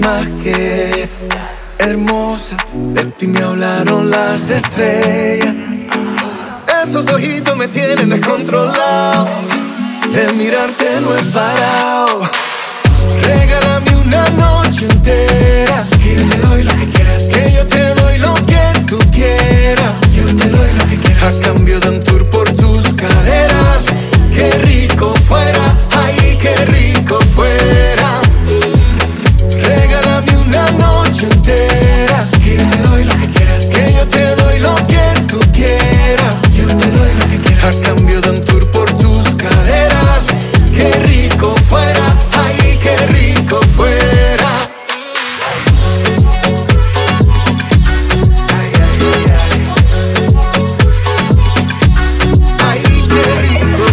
más que hermosa. De ti me hablaron las estrellas. Esos ojitos me tienen descontrolado. El mirarte no he parado. Regálame una noche entera, que yo te doy lo que quieras, que yo te doy lo que tú quieras. Yo te doy lo que quieras, a cambio de un tour por tus caderas. Qué rico fuera, ay, qué rico fuera. Regálame una noche entera, que yo te doy lo que quieras, que yo te doy lo que tú quieras. Yo te doy lo que quieras, a cambio de un tour por tus caderas. Qué rico fuera, ay, qué rico fuera. Ay, qué rico.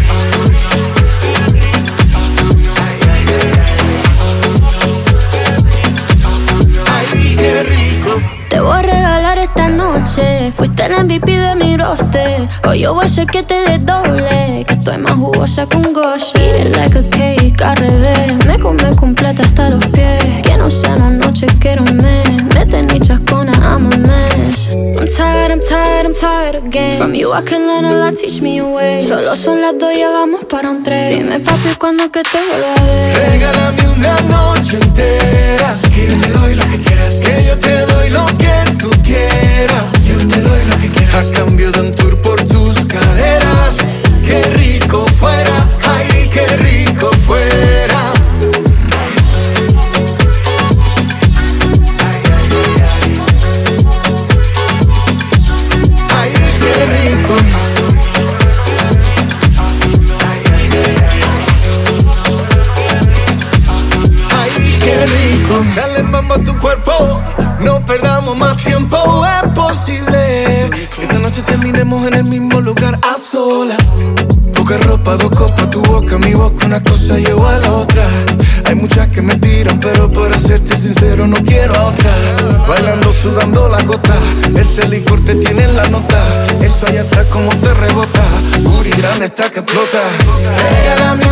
Ay, qué rico. Te voy a regalar esta noche. Fuiste el MVP de mi roster. Hoy yo voy a hacer que te desdoble, que estoy más jugosa que un gosh. Eat it like a cake, al revés. Me come completa hasta los pies. Que no sea una noche, quiero un mes. Me tenés chascona, I'm a mess. I'm tired again. From you I can learn a lot, teach me a way. Solo son las 2, ya vamos para un 3. Dime papi, ¿cuándo que te vuelva a ver? Regálame una noche entera, que yo te doy lo que quieras, que yo te doy lo que tú quieras. Yo te doy lo que quieras, a cambio de un tour por tus caderas. Qué rico fuera, ay, qué rico fuera. Ay, qué rico. Ay, qué rico. Dale mambo a tu cuerpo, no perdamos más tiempo. Es posible que esta noche terminemos en el mismo lugar a solas. Poca ropa, 2 copas, tu boca, mi boca, una cosa llevó a la otra. Hay muchas que me tiran, pero para serte sincero no quiero a otra. Bailando, sudando la gota, ese licor te tiene en la nota. Eso allá atrás como te rebota, booty grande está que explota. Regálame